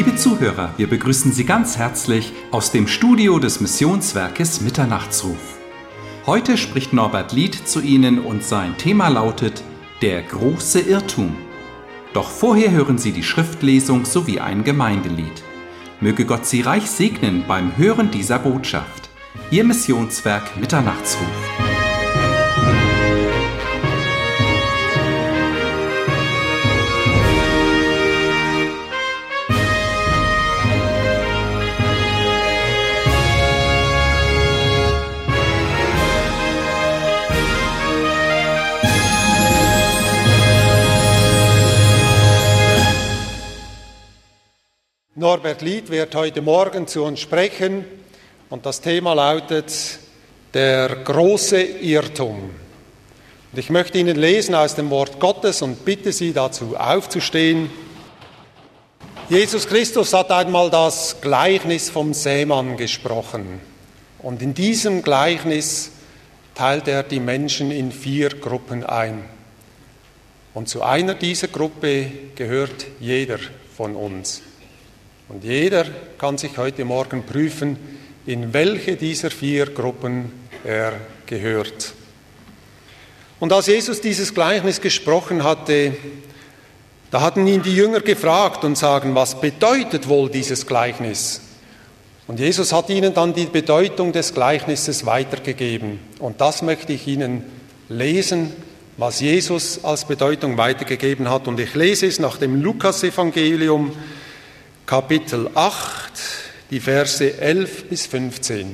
Liebe Zuhörer, wir begrüßen Sie ganz herzlich aus dem Studio des Missionswerkes Mitternachtsruf. Heute spricht Norbert Lied zu Ihnen und sein Thema lautet Der große Irrtum. Doch vorher hören Sie die Schriftlesung sowie ein Gemeindelied. Möge Gott Sie reich segnen beim Hören dieser Botschaft. Ihr Missionswerk Mitternachtsruf. Norbert Lied wird heute Morgen zu uns sprechen und das Thema lautet Der große Irrtum. Und ich möchte Ihnen lesen aus dem Wort Gottes und bitte Sie dazu aufzustehen. Jesus Christus hat einmal das Gleichnis vom Sämann gesprochen und in diesem Gleichnis teilt er die Menschen in 4 Gruppen ein. Und zu einer dieser Gruppe gehört jeder von uns. Und jeder kann sich heute Morgen prüfen, in welche dieser 4 Gruppen er gehört. Und als Jesus dieses Gleichnis gesprochen hatte, da hatten ihn die Jünger gefragt und sagen, was bedeutet wohl dieses Gleichnis? Und Jesus hat ihnen dann die Bedeutung des Gleichnisses weitergegeben. Und das möchte ich Ihnen lesen, was Jesus als Bedeutung weitergegeben hat. Und ich lese es nach dem Lukas-Evangelium, Kapitel 8, die Verse 11 bis 15.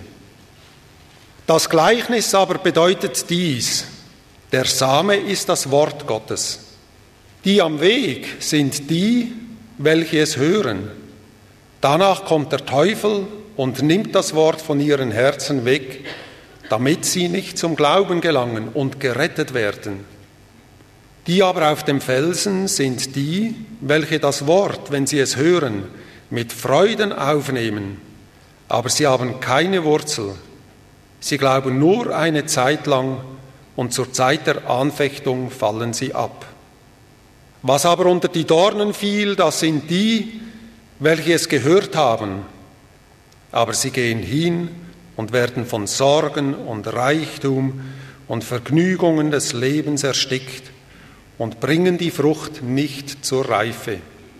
Das Gleichnis aber bedeutet dies: Der Same ist das Wort Gottes. Die am Weg sind die, welche es hören. Danach kommt der Teufel und nimmt das Wort von ihren Herzen weg, damit sie nicht zum Glauben gelangen und gerettet werden. Die aber auf dem Felsen sind die, welche das Wort, wenn sie es hören, mit Freuden aufnehmen, aber sie haben keine Wurzel. Sie glauben nur eine Zeit lang und zur Zeit der Anfechtung fallen sie ab. Was aber unter die Dornen fiel, das sind die, welche es gehört haben, aber sie gehen hin und werden von Sorgen und Reichtum und Vergnügungen des Lebens erstickt und bringen die Frucht nicht zur Reife.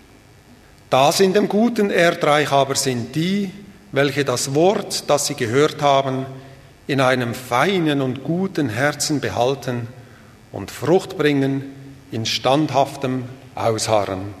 Das in dem guten Erdreich aber sind die, welche das Wort, das sie gehört haben, in einem feinen und guten Herzen behalten und Frucht bringen in standhaftem Ausharren.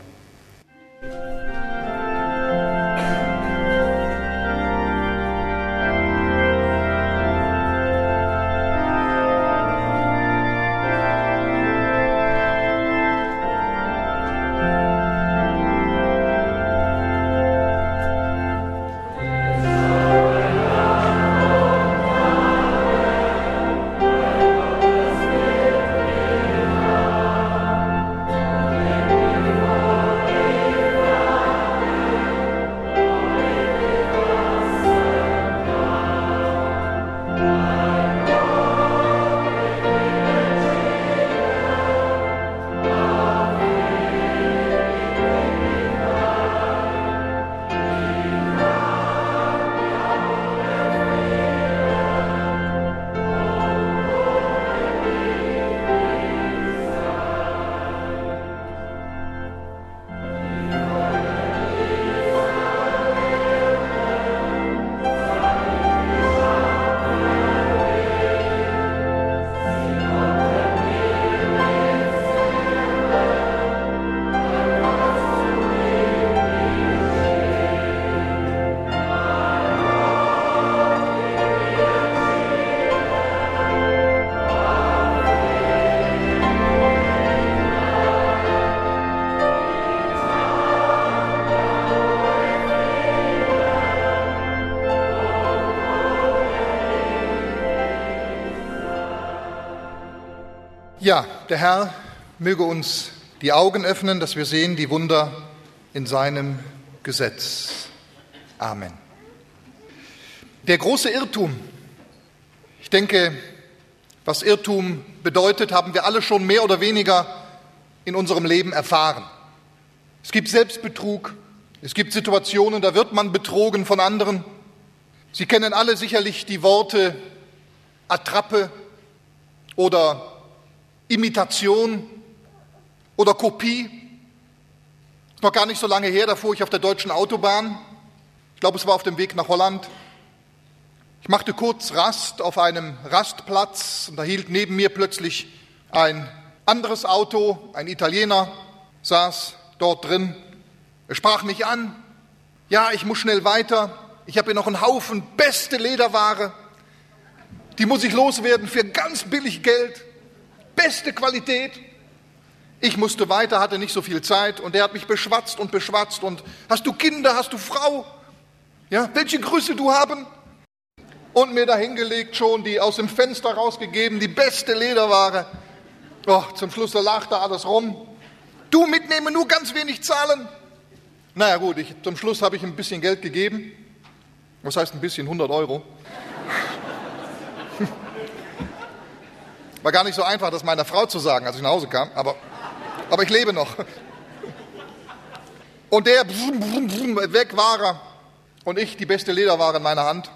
Ja, der Herr möge uns die Augen öffnen, dass wir sehen die Wunder in seinem Gesetz. Amen. Der große Irrtum. Ich denke, was Irrtum bedeutet, haben wir alle schon mehr oder weniger in unserem Leben erfahren. Es gibt Selbstbetrug, Es gibt Situationen, da wird man betrogen von anderen. Sie kennen alle sicherlich die Worte Attrappe oder Imitation oder Kopie. Ist noch gar nicht so lange her, da fuhr ich auf der deutschen Autobahn. Ich glaube, es war auf dem Weg nach Holland. Ich machte kurz Rast auf einem Rastplatz und da hielt neben mir plötzlich ein anderes Auto, ein Italiener saß dort drin. Er sprach mich an. Ja, ich muss schnell weiter. Ich habe hier noch einen Haufen beste Lederware. Die muss ich loswerden für ganz billig Geld. Beste Qualität. Ich musste weiter, hatte nicht so viel Zeit und er hat mich beschwatzt und hast du Kinder, hast du Frau? Ja, welche Größe du haben? Und mir da hingelegt schon, die aus dem Fenster rausgegeben, die beste Lederware. Oh, zum Schluss da lag da alles rum. Du mitnehmen, nur ganz wenig zahlen. Naja gut, zum Schluss habe ich ein bisschen Geld gegeben. Was heißt ein bisschen? 100 Euro. War gar nicht so einfach, das meiner Frau zu sagen, als ich nach Hause kam, aber ich lebe noch. Und der weg war er und ich die beste Lederware in meiner Hand.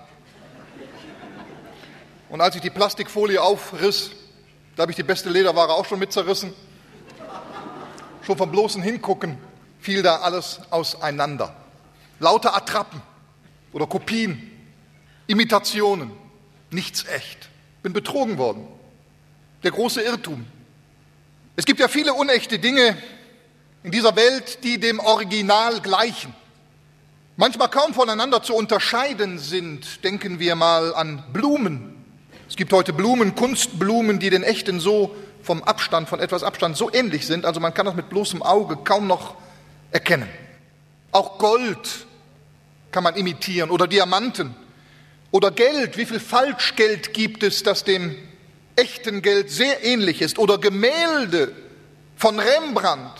Und als ich die Plastikfolie aufriss, da habe ich die beste Lederware auch schon mit zerrissen. Schon vom bloßen Hingucken fiel da alles auseinander. Lauter Attrappen oder Kopien, Imitationen, nichts echt. Bin betrogen worden. Der große Irrtum. Es gibt ja viele unechte Dinge in dieser Welt, die dem Original gleichen. Manchmal kaum voneinander zu unterscheiden sind. Denken wir mal an Blumen. Es gibt heute Blumen, Kunstblumen, die den echten so von etwas Abstand so ähnlich sind, also man kann das mit bloßem Auge kaum noch erkennen. Auch Gold kann man imitieren oder Diamanten oder Geld. Wie viel Falschgeld gibt es, das dem echten Geld sehr ähnlich ist? Oder Gemälde von Rembrandt,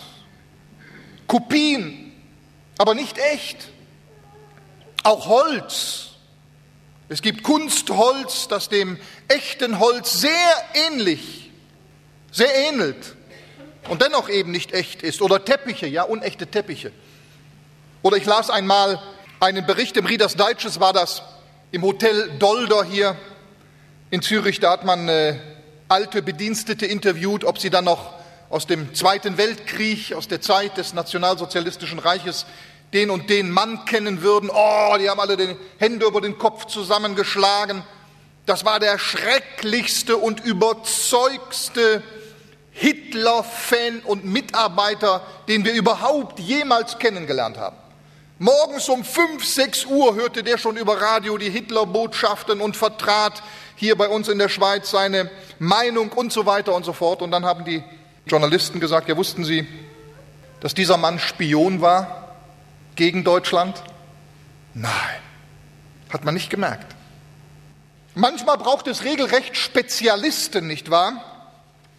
Kopien, aber nicht echt. Auch Holz. Es gibt Kunstholz, das dem echten Holz sehr ähnelt und dennoch eben nicht echt ist. Oder Teppiche, ja, unechte Teppiche. Oder ich las einmal einen Bericht im Reader's Digest, war das im Hotel Dolder hier in Zürich. Da hat man alte Bedienstete interviewt, ob sie dann noch aus dem Zweiten Weltkrieg, aus der Zeit des Nationalsozialistischen Reiches, den und den Mann kennen würden. Oh, die haben alle die Hände über den Kopf zusammengeschlagen. Das war der schrecklichste und überzeugste Hitler-Fan und Mitarbeiter, den wir überhaupt jemals kennengelernt haben. Morgens um 5, 6 Uhr hörte der schon über Radio die Hitler-Botschaften und vertrat hier bei uns in der Schweiz seine Meinung und so weiter und so fort. Und dann haben die Journalisten gesagt, ja, wussten Sie, dass dieser Mann Spion war gegen Deutschland? Nein, hat man nicht gemerkt. Manchmal braucht es regelrecht Spezialisten, nicht wahr,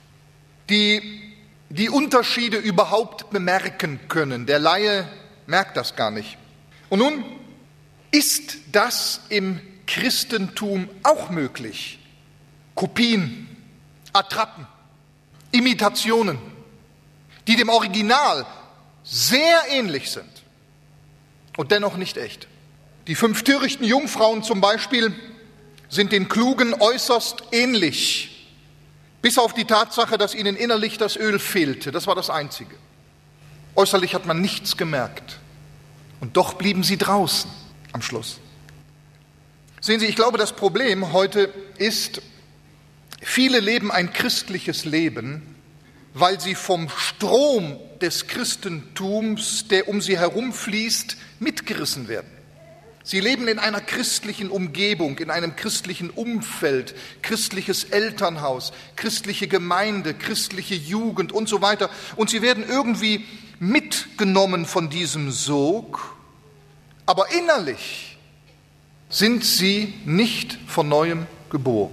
die die Unterschiede überhaupt bemerken können. Der Laie merkt das gar nicht. Und nun ist das im Christentum auch möglich. Kopien, Attrappen, Imitationen, die dem Original sehr ähnlich sind und dennoch nicht echt. Die 5 törichten Jungfrauen zum Beispiel sind den Klugen äußerst ähnlich, bis auf die Tatsache, dass ihnen innerlich das Öl fehlte. Das war das Einzige. Äußerlich hat man nichts gemerkt. Und doch blieben sie draußen am Schluss. Sehen Sie, ich glaube, das Problem heute ist, viele leben ein christliches Leben, weil sie vom Strom des Christentums, der um sie herumfließt, mitgerissen werden. Sie leben in einer christlichen Umgebung, in einem christlichen Umfeld, christliches Elternhaus, christliche Gemeinde, christliche Jugend und so weiter. Und sie werden irgendwie mitgenommen von diesem Sog, aber innerlich sind sie nicht von Neuem geboren.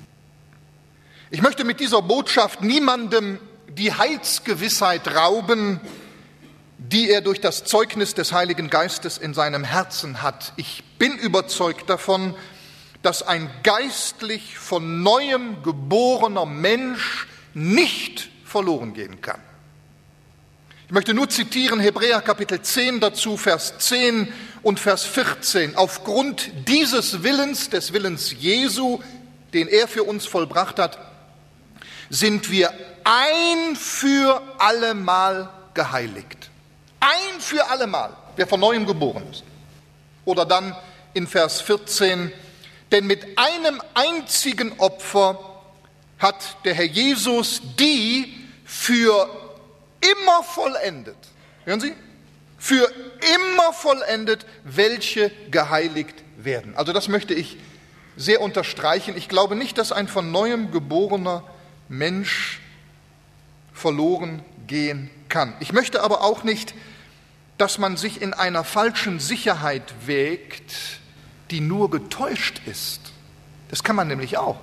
Ich möchte mit dieser Botschaft niemandem die Heilsgewissheit rauben, die er durch das Zeugnis des Heiligen Geistes in seinem Herzen hat. Ich bin überzeugt davon, dass ein geistlich von Neuem geborener Mensch nicht verloren gehen kann. Ich Ich möchte nur zitieren Hebräer Kapitel 10 dazu, Vers 10 und Vers 14. Aufgrund dieses Willens, des Willens Jesu, den er für uns vollbracht hat, sind wir ein für allemal geheiligt. Ein für allemal, wer von Neuem geboren ist. Oder dann in Vers 14, denn mit einem einzigen Opfer hat der Herr Jesus die für immer vollendet. Hören Sie? Für immer vollendet, welche geheiligt werden. Also das möchte ich sehr unterstreichen. Ich glaube nicht, dass ein von Neuem geborener Mensch verloren gehen kann. Ich möchte aber auch nicht, dass man sich in einer falschen Sicherheit wägt, die nur getäuscht ist. Das kann man nämlich auch.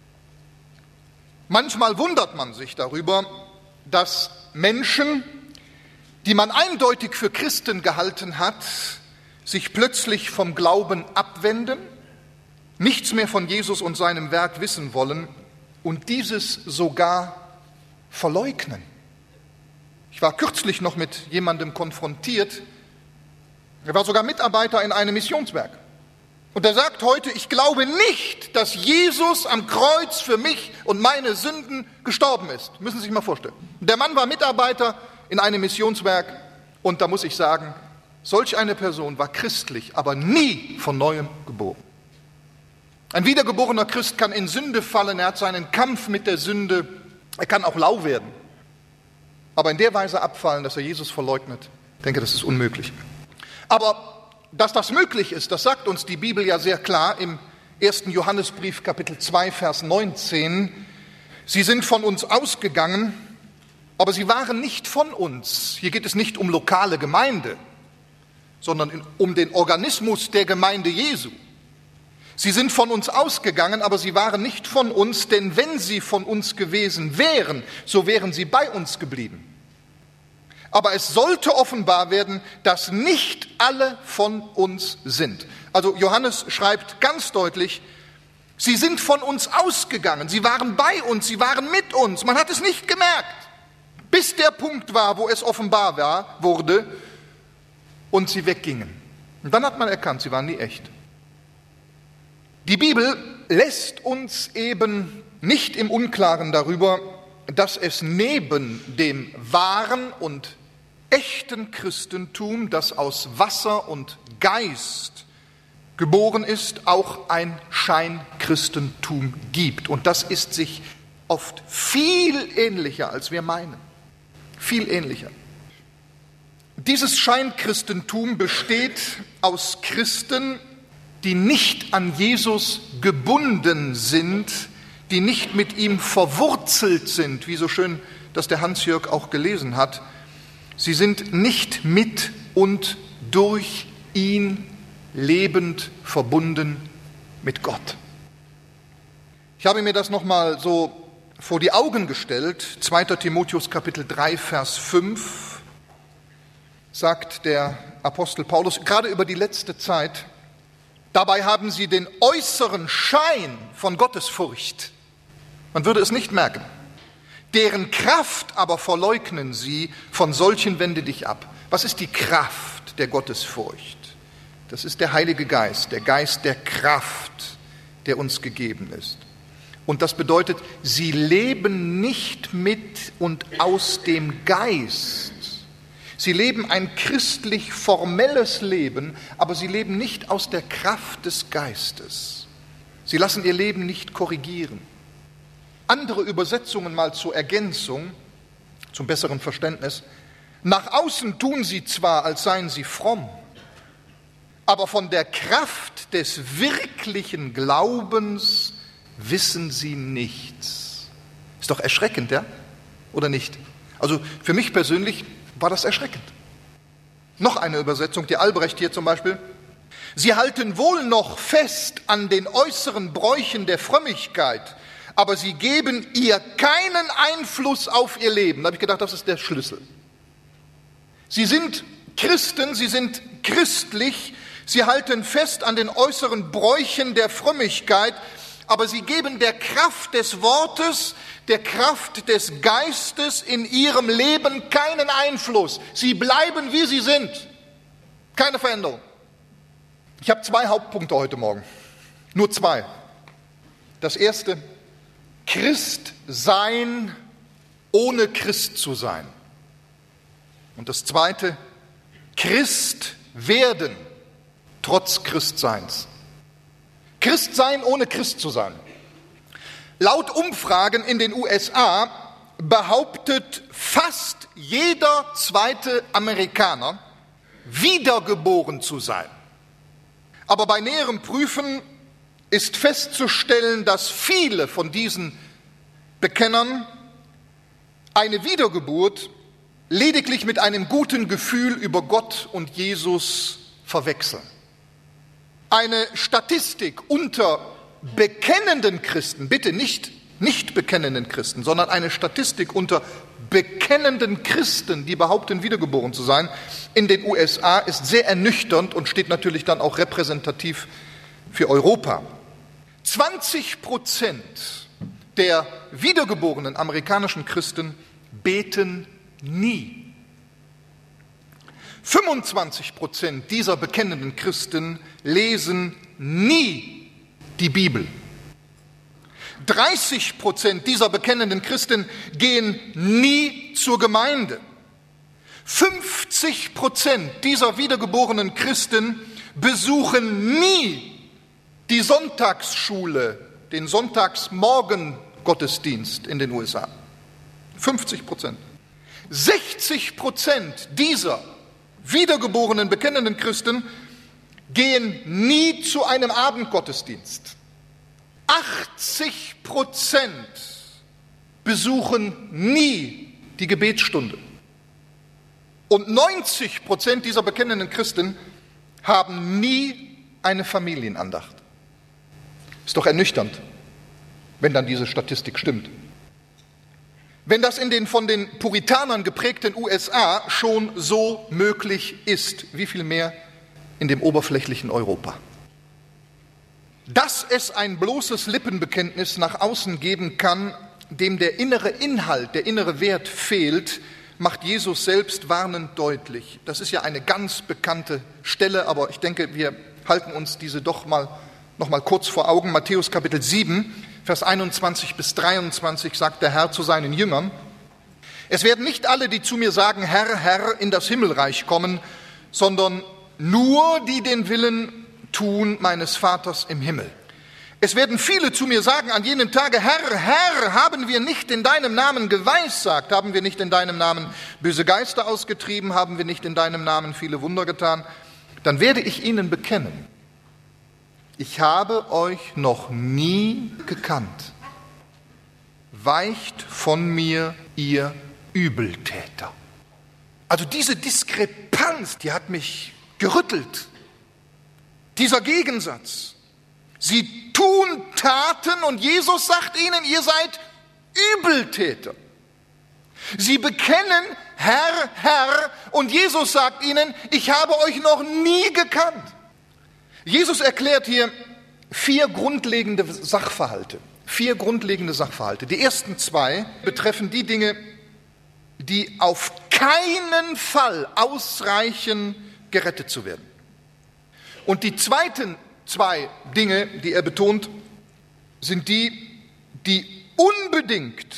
Manchmal wundert man sich darüber, dass Menschen, die man eindeutig für Christen gehalten hat, sich plötzlich vom Glauben abwenden, nichts mehr von Jesus und seinem Werk wissen wollen und dieses sogar verleugnen. Ich war kürzlich noch mit jemandem konfrontiert, er war sogar Mitarbeiter in einem Missionswerk. Und er sagt heute, ich glaube nicht, dass Jesus am Kreuz für mich und meine Sünden gestorben ist. Müssen Sie sich mal vorstellen. Der Mann war Mitarbeiter in einem Missionswerk und da muss ich sagen, solch eine Person war christlich, aber nie von Neuem geboren. Ein wiedergeborener Christ kann in Sünde fallen, er hat seinen Kampf mit der Sünde, er kann auch lau werden. Aber in der Weise abfallen, dass er Jesus verleugnet, ich denke, das ist unmöglich. Aber dass das möglich ist, das sagt uns die Bibel ja sehr klar im 1. Johannesbrief, Kapitel 2, Vers 19. Sie sind von uns ausgegangen, aber sie waren nicht von uns. Hier geht es nicht um lokale Gemeinde, sondern um den Organismus der Gemeinde Jesu. Sie sind von uns ausgegangen, aber sie waren nicht von uns, denn wenn sie von uns gewesen wären, so wären sie bei uns geblieben. Aber es sollte offenbar werden, dass nicht alle von uns sind. Also Johannes schreibt ganz deutlich, sie sind von uns ausgegangen, sie waren bei uns, sie waren mit uns. Man hat es nicht gemerkt, bis der Punkt war, wo es offenbar wurde und sie weggingen. Und dann hat man erkannt, sie waren nie echt. Die Bibel lässt uns eben nicht im Unklaren darüber, dass es neben dem wahren und echten Christentum, das aus Wasser und Geist geboren ist, auch ein Scheinchristentum gibt. Und das ist sich oft viel ähnlicher, als wir meinen. Viel ähnlicher. Dieses Scheinchristentum besteht aus Christen, die nicht an Jesus gebunden sind, die nicht mit ihm verwurzelt sind, wie so schön das der Hans-Jörg auch gelesen hat. Sie sind nicht mit und durch ihn lebend verbunden mit Gott. Ich habe mir das nochmal so vor die Augen gestellt. 2. Timotheus Kapitel 3, Vers 5 sagt der Apostel Paulus, gerade über die letzte Zeit, dabei haben sie den äußeren Schein von Gottesfurcht. Man würde es nicht merken. Deren Kraft aber verleugnen sie, von solchen wende dich ab. Was ist die Kraft der Gottesfurcht? Das ist der Heilige Geist, der Geist der Kraft, der uns gegeben ist. Und das bedeutet, sie leben nicht mit und aus dem Geist. Sie leben ein christlich formelles Leben, aber sie leben nicht aus der Kraft des Geistes. Sie lassen ihr Leben nicht korrigieren. Andere Übersetzungen mal zur Ergänzung, zum besseren Verständnis. Nach außen tun sie zwar, als seien sie fromm, aber von der Kraft des wirklichen Glaubens wissen sie nichts. Ist doch erschreckend, ja? Oder nicht? Also für mich persönlich war das erschreckend. Noch eine Übersetzung, die Albrecht hier zum Beispiel. Sie halten wohl noch fest an den äußeren Bräuchen der Frömmigkeit, aber sie geben ihr keinen Einfluss auf ihr Leben. Da habe ich gedacht, das ist der Schlüssel. Sie sind Christen, sie sind christlich, sie halten fest an den äußeren Bräuchen der Frömmigkeit, aber sie geben der Kraft des Wortes, der Kraft des Geistes in ihrem Leben keinen Einfluss. Sie bleiben, wie sie sind. Keine Veränderung. Ich habe 2 Hauptpunkte heute Morgen. Nur 2. Das erste, Christ sein, ohne Christ zu sein. Und das zweite, Christ werden, trotz Christseins. Christ sein, ohne Christ zu sein. Laut Umfragen in den USA behauptet fast jeder zweite Amerikaner, wiedergeboren zu sein. Aber bei näherem Prüfen ist festzustellen, dass viele von diesen Bekennern eine Wiedergeburt lediglich mit einem guten Gefühl über Gott und Jesus verwechseln. Eine Statistik unter bekennenden Christen, bitte nicht bekennenden Christen, sondern eine Statistik unter bekennenden Christen, die behaupten, wiedergeboren zu sein, in den USA ist sehr ernüchternd und steht natürlich dann auch repräsentativ für Europa. 20% der wiedergeborenen amerikanischen Christen beten nie. 25% dieser bekennenden Christen lesen nie die Bibel. 30% dieser bekennenden Christen gehen nie zur Gemeinde. 50% dieser wiedergeborenen Christen besuchen nie die Sonntagsschule, den Sonntagsmorgengottesdienst in den USA. 50%. 60% dieser wiedergeborenen bekennenden Christen gehen nie zu einem Abendgottesdienst. 80% besuchen nie die Gebetsstunde. Und 90% dieser bekennenden Christen haben nie eine Familienandacht. Ist doch ernüchternd, wenn dann diese Statistik stimmt. Wenn das in den von den Puritanern geprägten USA schon so möglich ist, wie viel mehr in dem oberflächlichen Europa? Dass es ein bloßes Lippenbekenntnis nach außen geben kann, dem der innere Inhalt, der innere Wert fehlt, macht Jesus selbst warnend deutlich. Das ist ja eine ganz bekannte Stelle, aber ich denke, wir halten uns diese doch noch mal kurz vor Augen. Matthäus Kapitel 7, Vers 21 bis 23 sagt der Herr zu seinen Jüngern: Es werden nicht alle, die zu mir sagen, Herr, Herr, in das Himmelreich kommen, sondern nur die den Willen tun meines Vaters im Himmel. Es werden viele zu mir sagen an jenem Tage, Herr, Herr, haben wir nicht in deinem Namen geweissagt, haben wir nicht in deinem Namen böse Geister ausgetrieben, haben wir nicht in deinem Namen viele Wunder getan? Dann werde ich ihnen bekennen: Ich habe euch noch nie gekannt. Weicht von mir, ihr Übeltäter. Also diese Diskrepanz, die hat mich gerüttelt. Dieser Gegensatz. Sie tun Taten und Jesus sagt ihnen, ihr seid Übeltäter. Sie bekennen, Herr, Herr, und Jesus sagt ihnen, ich habe euch noch nie gekannt. Jesus erklärt hier 4 grundlegende Sachverhalte. 4 grundlegende Sachverhalte. Die ersten 2 betreffen die Dinge, die auf keinen Fall ausreichen, gerettet zu werden. Und die zweiten 2 Dinge, die er betont, sind die, die unbedingt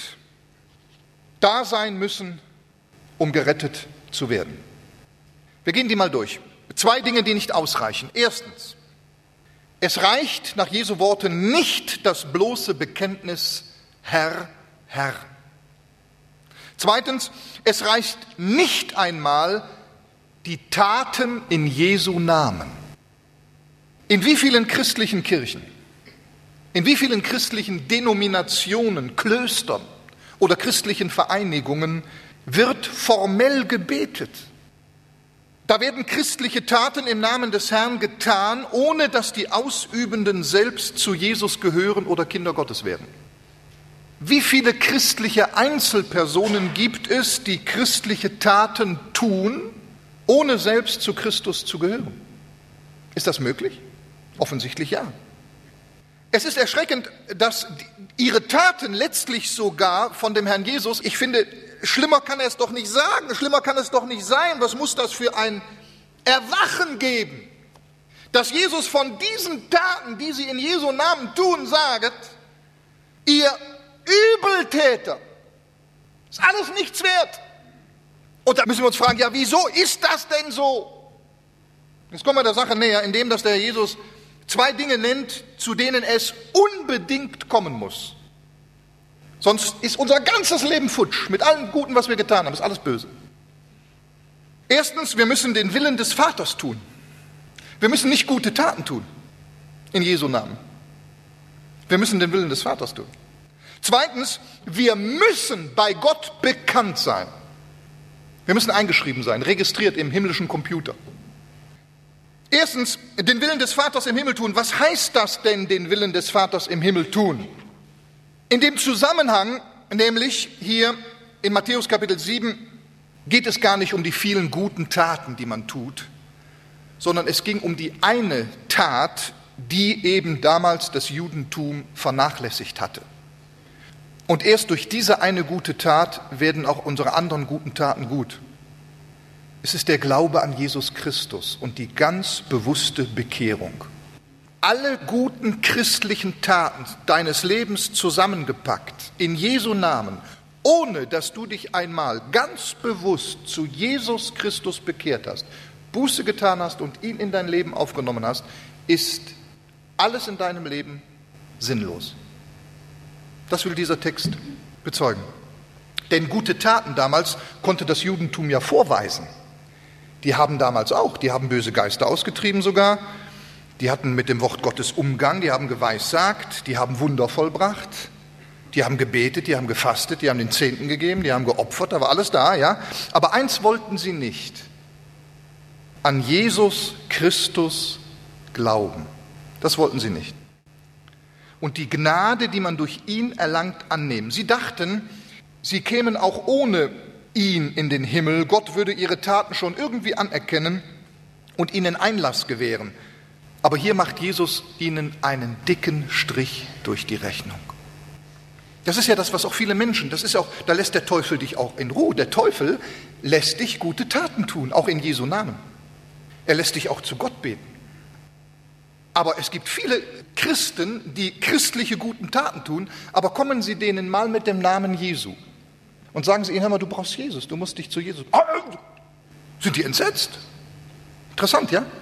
da sein müssen, um gerettet zu werden. Wir gehen die mal durch. 2 Dinge, die nicht ausreichen. Erstens, es reicht nach Jesu Worten nicht das bloße Bekenntnis Herr, Herr. Zweitens, es reicht nicht einmal die Taten in Jesu Namen. In wie vielen christlichen Kirchen, in wie vielen christlichen Denominationen, Klöstern oder christlichen Vereinigungen wird formell gebetet? Da werden christliche Taten im Namen des Herrn getan, ohne dass die Ausübenden selbst zu Jesus gehören oder Kinder Gottes werden. Wie viele christliche Einzelpersonen gibt es, die christliche Taten tun, ohne selbst zu Christus zu gehören? Ist das möglich? Offensichtlich ja. Es ist erschreckend, dass ihre Taten letztlich sogar von dem Herrn Jesus, ich finde, schlimmer kann er es doch nicht sagen, schlimmer kann es doch nicht sein. Was muss das für ein Erwachen geben? Dass Jesus von diesen Taten, die sie in Jesu Namen tun, sagt, ihr Übeltäter, ist alles nichts wert. Und da müssen wir uns fragen, ja, wieso ist das denn so? Jetzt kommen wir der Sache näher, indem dass der Herr Jesus 2 Dinge nennt, zu denen es unbedingt kommen muss. Sonst ist unser ganzes Leben futsch. Mit allem Guten, was wir getan haben, ist alles böse. Erstens, wir müssen den Willen des Vaters tun. Wir müssen nicht gute Taten tun, in Jesu Namen. Wir müssen den Willen des Vaters tun. Zweitens, wir müssen bei Gott bekannt sein. Wir müssen eingeschrieben sein, registriert im himmlischen Computer. Erstens, den Willen des Vaters im Himmel tun. Was heißt das denn, den Willen des Vaters im Himmel tun? In dem Zusammenhang, nämlich hier in Matthäus Kapitel 7, geht es gar nicht um die vielen guten Taten, die man tut, sondern es ging um die eine Tat, die eben damals das Judentum vernachlässigt hatte. Und erst durch diese eine gute Tat werden auch unsere anderen guten Taten gut. Es ist der Glaube an Jesus Christus und die ganz bewusste Bekehrung. Alle guten christlichen Taten deines Lebens zusammengepackt, in Jesu Namen, ohne dass du dich einmal ganz bewusst zu Jesus Christus bekehrt hast, Buße getan hast und ihn in dein Leben aufgenommen hast, ist alles in deinem Leben sinnlos. Das will dieser Text bezeugen. Denn gute Taten damals konnte das Judentum ja vorweisen. Die haben böse Geister ausgetrieben sogar, die hatten mit dem Wort Gottes Umgang, die haben geweissagt, die haben Wunder vollbracht, die haben gebetet, die haben gefastet, die haben den Zehnten gegeben, die haben geopfert, da war alles da, ja. Aber eins wollten sie nicht: an Jesus Christus glauben. Das wollten sie nicht. Und die Gnade, die man durch ihn erlangt, annehmen. Sie dachten, sie kämen auch ohne ihn in den Himmel. Gott würde ihre Taten schon irgendwie anerkennen und ihnen Einlass gewähren. Aber hier macht Jesus ihnen einen dicken Strich durch die Rechnung. Das ist ja das, was auch viele Menschen, da lässt der Teufel dich auch in Ruhe. Der Teufel lässt dich gute Taten tun, auch in Jesu Namen. Er lässt dich auch zu Gott beten. Aber es gibt viele Christen, die christliche guten Taten tun, aber kommen sie denen mal mit dem Namen Jesu und sagen sie ihnen, hör mal, du brauchst Jesus, du musst dich zu Jesus. Sind die entsetzt? Interessant, ja?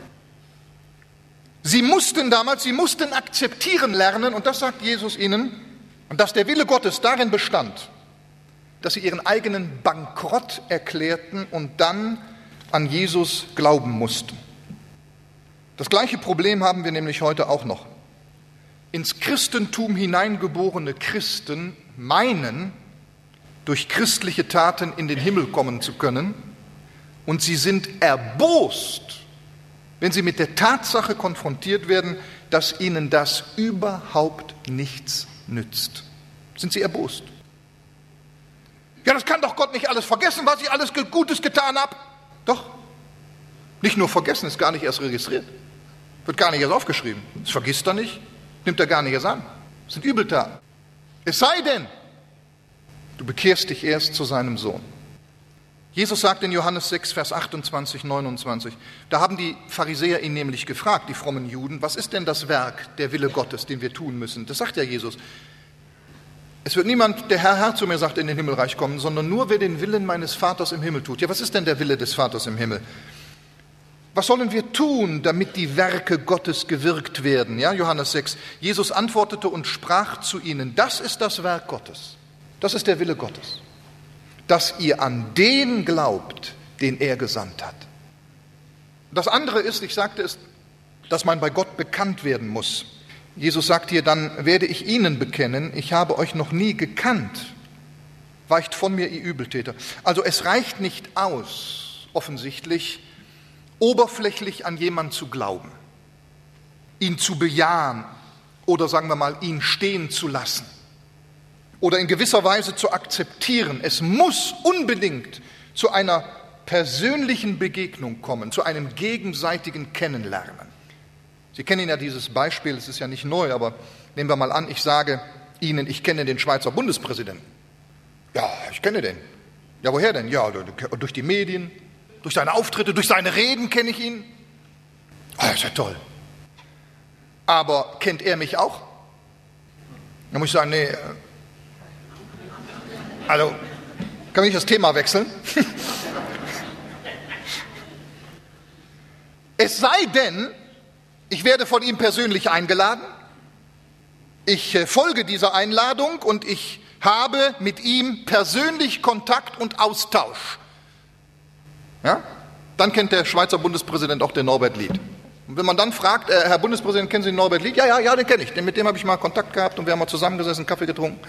Sie mussten akzeptieren lernen, und das sagt Jesus ihnen, dass der Wille Gottes darin bestand, dass sie ihren eigenen Bankrott erklärten und dann an Jesus glauben mussten. Das gleiche Problem haben wir nämlich heute auch noch. Ins Christentum hineingeborene Christen meinen, durch christliche Taten in den Himmel kommen zu können, und sie sind erbost, wenn sie mit der Tatsache konfrontiert werden, dass ihnen das überhaupt nichts nützt. Sind sie erbost? Ja, das kann doch Gott nicht alles vergessen, was ich alles Gutes getan habe. Doch, nicht nur vergessen, ist gar nicht erst registriert. Wird gar nicht erst aufgeschrieben. Das vergisst er nicht, nimmt er gar nicht erst an. Das sind Übeltaten. Es sei denn, du bekehrst dich erst zu seinem Sohn. Jesus sagt in Johannes 6, Vers 28, 29, da haben die Pharisäer ihn nämlich gefragt, die frommen Juden, was ist denn das Werk, der Wille Gottes, den wir tun müssen? Das sagt ja Jesus. Es wird niemand, der Herr zu mir sagt, in den Himmelreich kommen, sondern nur wer den Willen meines Vaters im Himmel tut. Ja, was ist denn der Wille des Vaters im Himmel? Was sollen wir tun, damit die Werke Gottes gewirkt werden? Ja, Johannes 6. Jesus antwortete und sprach zu ihnen, das ist das Werk Gottes. Das ist der Wille Gottes. Dass ihr an den glaubt, den er gesandt hat. Das andere ist, ich sagte es, dass man bei Gott bekannt werden muss. Jesus sagt hier, dann werde ich ihnen bekennen, ich habe euch noch nie gekannt. Weicht von mir, ihr Übeltäter. Also es reicht nicht aus, offensichtlich, oberflächlich an jemanden zu glauben, ihn zu bejahen oder sagen wir mal, ihn stehen zu lassen oder in gewisser Weise zu akzeptieren. Es muss unbedingt zu einer persönlichen Begegnung kommen, zu einem gegenseitigen Kennenlernen. Sie kennen ja dieses Beispiel, es ist ja nicht neu, aber Nehmen wir mal an, ich sage Ihnen, ich kenne den Schweizer Bundespräsidenten. Ja, ich kenne den. Ja, woher denn? Ja, durch die Medien, durch seine Auftritte, durch seine Reden kenne ich ihn. Ah, ist ja toll. Aber kennt er mich auch? Da muss ich sagen, nee. Also, kann ich das Thema wechseln? Es sei denn, ich werde von ihm persönlich eingeladen, ich folge dieser Einladung und ich habe mit ihm persönlich Kontakt und Austausch. Ja? Dann kennt der Schweizer Bundespräsident auch den Norbert Lied. Und wenn man dann fragt, Herr Bundespräsident, kennen Sie den Norbert Lied? Ja, den kenne ich. Mit dem habe ich mal Kontakt gehabt und wir haben mal zusammengesessen, Kaffee getrunken.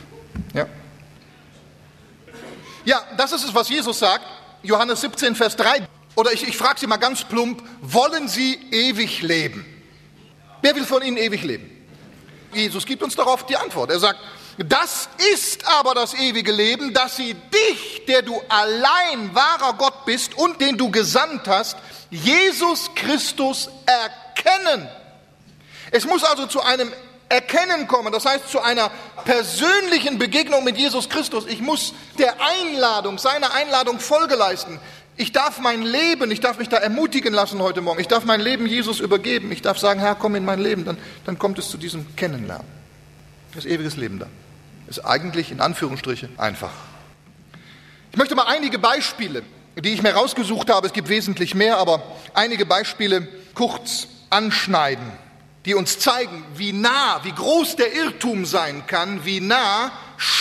Ja, das ist es, was Jesus sagt. Johannes 17, Vers 3. Oder ich frage Sie mal ganz plump, wollen Sie ewig leben? Wer will von Ihnen ewig leben? Jesus gibt uns darauf die Antwort. Er sagt, das ist aber das ewige Leben, dass sie dich, der du allein wahrer Gott bist und den du gesandt hast, Jesus Christus, erkennen. Es muss also zu einem Erkennen kommen, das heißt zu einer persönlichen Begegnung mit Jesus Christus. Ich muss der Einladung, seiner Einladung Folge leisten. Ich darf mein Leben, ich darf mich da ermutigen lassen heute Morgen. Ich darf mein Leben Jesus übergeben. Ich darf sagen, Herr, komm in mein Leben. Dann kommt es zu diesem Kennenlernen. Das ewiges Leben da. Ist eigentlich in Anführungsstrichen einfach. Ich möchte mal einige Beispiele, die ich mir rausgesucht habe, es gibt wesentlich mehr, aber einige Beispiele kurz anschneiden, die uns zeigen, wie nah, wie groß der Irrtum sein kann, wie nah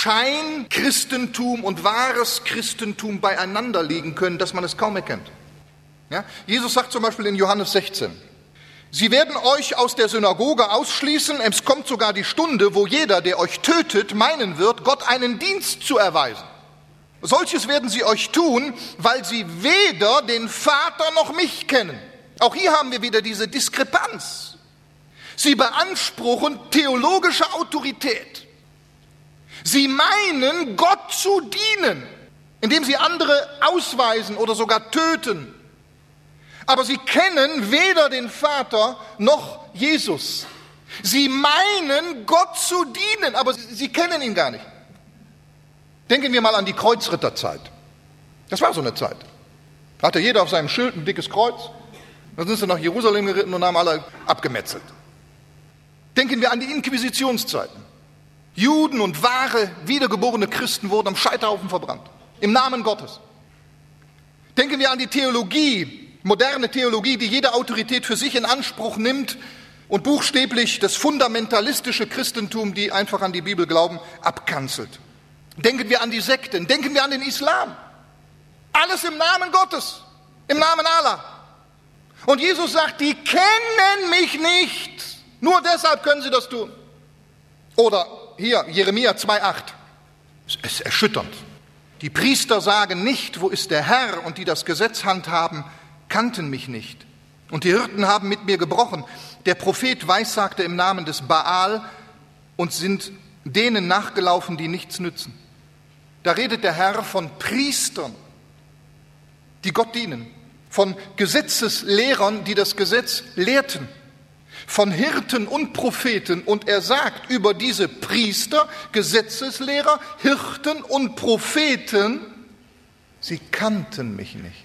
Scheinchristentum und wahres Christentum beieinander liegen können, dass man es kaum erkennt. Ja? Jesus sagt zum Beispiel in Johannes 16, Sie werden euch aus der Synagoge ausschließen, es kommt sogar die Stunde, wo jeder, der euch tötet, meinen wird, Gott einen Dienst zu erweisen. Solches werden sie euch tun, weil sie weder den Vater noch mich kennen. Auch hier haben wir wieder diese Diskrepanz. Sie beanspruchen theologische Autorität. Sie meinen, Gott zu dienen, indem sie andere ausweisen oder sogar töten. Aber sie kennen weder den Vater noch Jesus. Sie meinen, Gott zu dienen, aber sie kennen ihn gar nicht. Denken wir mal an die Kreuzritterzeit. Das war so eine Zeit. Da hatte jeder auf seinem Schild ein dickes Kreuz. Dann sind sie nach Jerusalem geritten und haben alle abgemetzelt. Denken wir an die Inquisitionszeiten. Juden und wahre, wiedergeborene Christen wurden am Scheiterhaufen verbrannt. Im Namen Gottes. Denken wir an die Theologie, moderne Theologie, die jede Autorität für sich in Anspruch nimmt und buchstäblich das fundamentalistische Christentum, die einfach an die Bibel glauben, abkanzelt. Denken wir an die Sekten, denken wir an den Islam. Alles im Namen Gottes, im Namen Allah. Und Jesus sagt, die kennen mich nicht. Nur deshalb können sie das tun. Oder hier, Jeremia 2,8. Es ist erschütternd. Die Priester sagen nicht, wo ist der Herr? Und die das Gesetz handhaben, kannten mich nicht. Und die Hirten haben mit mir gebrochen. Der Prophet weissagte im Namen des Baal und sind denen nachgelaufen, die nichts nützen. Da redet der Herr von Priestern, die Gott dienen, von Gesetzeslehrern, die das Gesetz lehrten, von Hirten und Propheten. Und er sagt über diese Priester, Gesetzeslehrer, Hirten und Propheten, sie kannten mich nicht.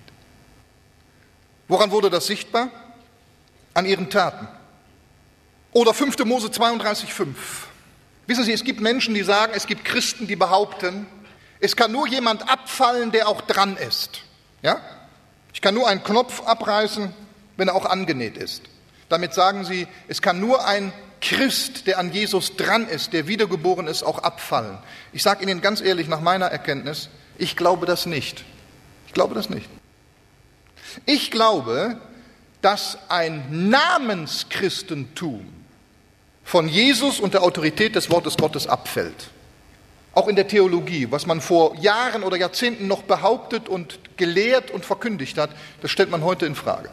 Woran wurde das sichtbar? An ihren Taten. Oder 5. Mose 32,5. Wissen Sie, es gibt Menschen, die sagen, es gibt Christen, die behaupten, es kann nur jemand abfallen, der auch dran ist. Ja? Ich kann nur einen Knopf abreißen, wenn er auch angenäht ist. Damit sagen sie, es kann nur ein Christ, der an Jesus dran ist, der wiedergeboren ist, auch abfallen. Ich sage Ihnen ganz ehrlich, nach meiner Erkenntnis, ich glaube das nicht. Ich glaube das nicht. Ich glaube, dass ein Namenschristentum von Jesus und der Autorität des Wortes Gottes abfällt. Auch in der Theologie, was man vor Jahren oder Jahrzehnten noch behauptet und gelehrt und verkündigt hat, das stellt man heute in Frage.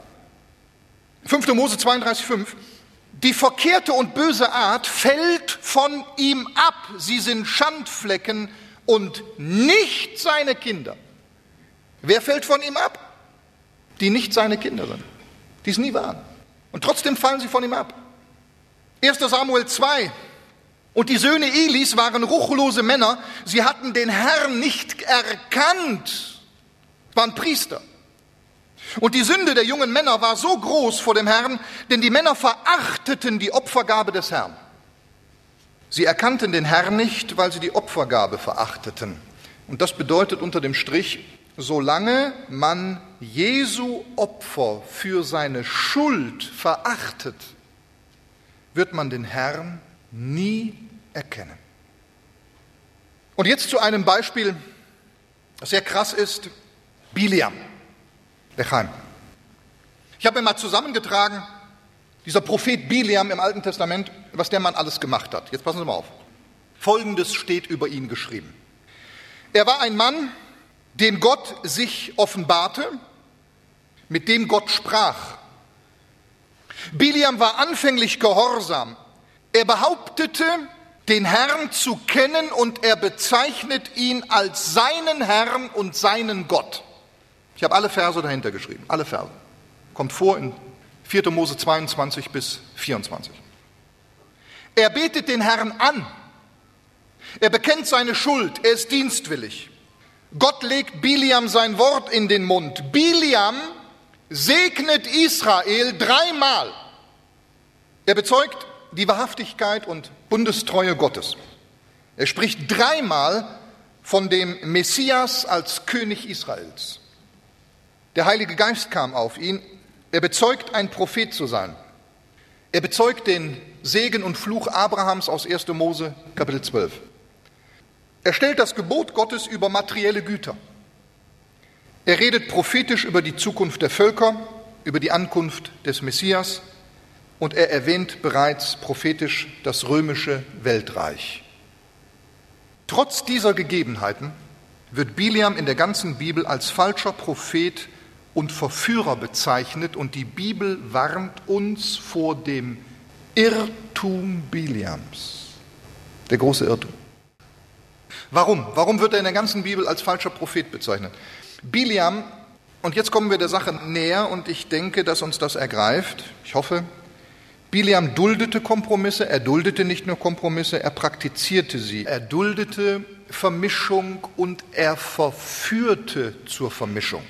5. Mose 32,5. Die verkehrte und böse Art fällt von ihm ab. Sie sind Schandflecken und nicht seine Kinder. Wer fällt von ihm ab? Die nicht seine Kinder sind, die es nie waren. Und trotzdem fallen sie von ihm ab. 1. Samuel 2, Und die Söhne Elis waren ruchlose Männer. Sie hatten den Herrn nicht erkannt, waren Priester. Und die Sünde der jungen Männer war so groß vor dem Herrn, denn die Männer verachteten die Opfergabe des Herrn. Sie erkannten den Herrn nicht, weil sie die Opfergabe verachteten. Und das bedeutet unter dem Strich, solange man Jesu Opfer für seine Schuld verachtet, wird man den Herrn nie erkennen. Und jetzt zu einem Beispiel, das sehr krass ist, Biliam. Lechaim. Ich habe mir mal zusammengetragen, dieser Prophet Biliam im Alten Testament, was der Mann alles gemacht hat. Jetzt passen Sie mal auf. Folgendes steht über ihn geschrieben. Er war ein Mann, dem Gott sich offenbarte, mit dem Gott sprach. Biliam war anfänglich gehorsam. Er behauptete, den Herrn zu kennen und er bezeichnet ihn als seinen Herrn und seinen Gott. Ich habe alle Verse dahinter geschrieben, alle Verse. Kommt vor in 4. Mose 22 bis 24. Er betet den Herrn an. Er bekennt seine Schuld, er ist dienstwillig. Gott legt Biliam sein Wort in den Mund. Biliam segnet Israel 3-mal. Er bezeugt die Wahrhaftigkeit und Bundestreue Gottes. Er spricht 3-mal von dem Messias als König Israels. Der Heilige Geist kam auf ihn. Er bezeugt, ein Prophet zu sein. Er bezeugt den Segen und Fluch Abrahams aus 1. Mose, Kapitel 12. Er stellt das Gebot Gottes über materielle Güter. Er redet prophetisch über die Zukunft der Völker, über die Ankunft des Messias und er erwähnt bereits prophetisch das römische Weltreich. Trotz dieser Gegebenheiten wird Biliam in der ganzen Bibel als falscher Prophet und Verführer bezeichnet und die Bibel warnt uns vor dem Irrtum Biliams, der große Irrtum. Warum? Warum wird er in der ganzen Bibel als falscher Prophet bezeichnet? Biliam, und jetzt kommen wir der Sache näher und ich denke, dass uns das ergreift, ich hoffe, Biliam duldete Kompromisse, er duldete nicht nur Kompromisse, er praktizierte sie. Er duldete Vermischung und er verführte zur Vermischung.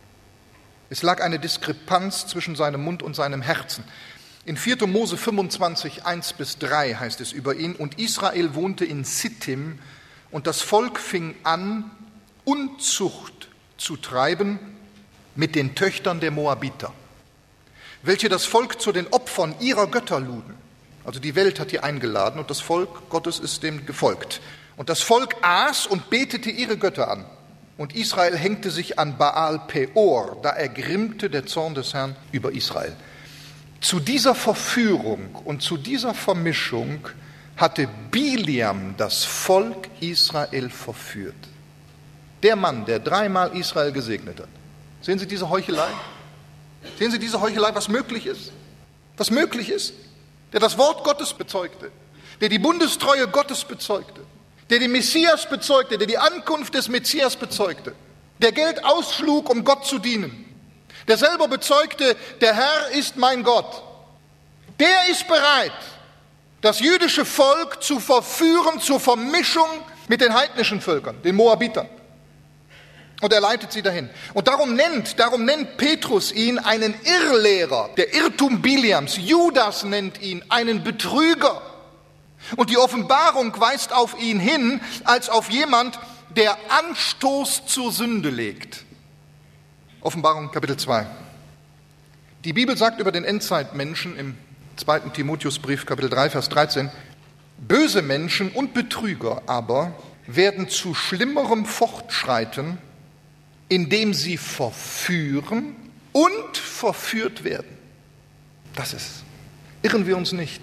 Es lag eine Diskrepanz zwischen seinem Mund und seinem Herzen. In 4. Mose 25, 1-3 heißt es über ihn, und Israel wohnte in Sittim und das Volk fing an, Unzucht zu treiben mit den Töchtern der Moabiter, welche das Volk zu den Opfern ihrer Götter luden. Also die Welt hat die eingeladen und das Volk Gottes ist dem gefolgt. Und das Volk aß und betete ihre Götter an. Und Israel hängte sich an Baal Peor, da ergrimmte der Zorn des Herrn über Israel. Zu dieser Verführung und zu dieser Vermischung hatte Biliam das Volk Israel verführt. Der Mann, der 3-mal Israel gesegnet hat. Sehen Sie diese Heuchelei? Sehen Sie diese Heuchelei, was möglich ist? Was möglich ist? Der das Wort Gottes bezeugte, der die Bundestreue Gottes bezeugte, der den Messias bezeugte, der die Ankunft des Messias bezeugte, der Geld ausschlug, um Gott zu dienen, der selber bezeugte, der Herr ist mein Gott. Der ist bereit, das jüdische Volk zu verführen zur Vermischung mit den heidnischen Völkern, den Moabitern. Und er leitet sie dahin. Und darum nennt Petrus ihn einen Irrlehrer, der Irrtum Biliams. Judas nennt ihn einen Betrüger. Und die Offenbarung weist auf ihn hin, als auf jemand, der Anstoß zur Sünde legt. Offenbarung Kapitel 2. Die Bibel sagt über den Endzeitmenschen im 2. Timotheusbrief Kapitel 3, Vers 13, böse Menschen und Betrüger aber werden zu schlimmerem fortschreiten, indem sie verführen und verführt werden. Das ist es. Irren wir uns nicht.